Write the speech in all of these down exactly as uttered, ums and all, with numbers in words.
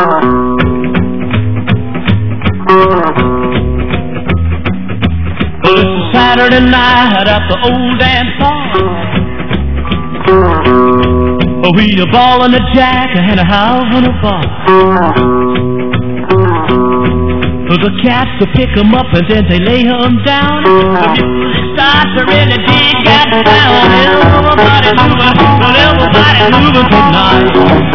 Well, it's a Saturday night at the old dance hall. We a ballin' a jack and a havin' a ball. The cats to pick 'em up and then they lay 'em down. The music starts to really dig that sound. Everybody's moving, well everybody's moving tonight.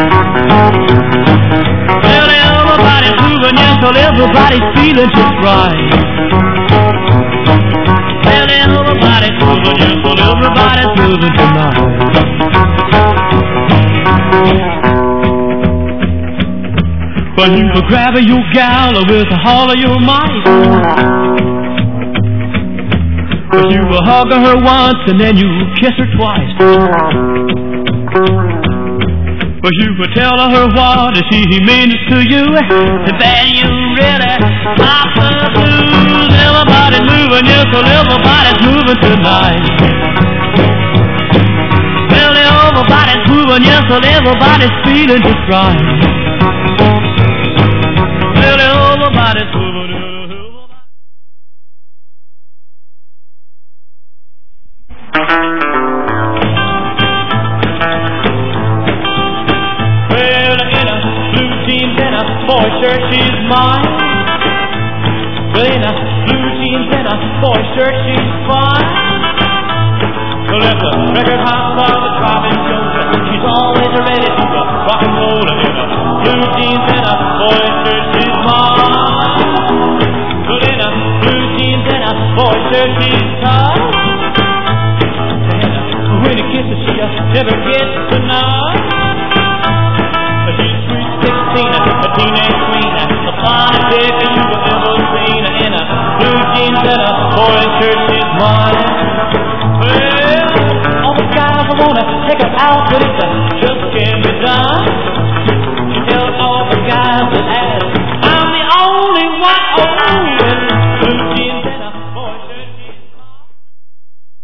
Well everybody's moving, yes, well everybody's feeling just right. Well everybody's moving, yes, well everybody's moving tonight. Well, you were grabbing your gal with all of your might. Well, you were hugging her once and then you kissed her twice. Well, you were telling her what she means to you, and then you really stop the blues. Everybody's moving, yes, well, everybody's moving tonight. Well, everybody's moving, yes, well, everybody's feeling just right. Everybody's moving. Well, in a blue jeans and a boy shirt, she's mine. Well, in a blue jeans and a boy shirt, she's fine. Well, at the record house or the driving show, she's always ready to rock and roll. In a blue jeans and a boy shirt, she's mine. Well, in a blue jeans and a boy shirt, she's tight. And when he kisses, she never gets enough. She's sweet sixteen, a teenage queen, the finest baby you've ever seen. In a blue jeans and a boy shirt, she's mine. Well, all the guys I wanna take her out, but it just can't be done.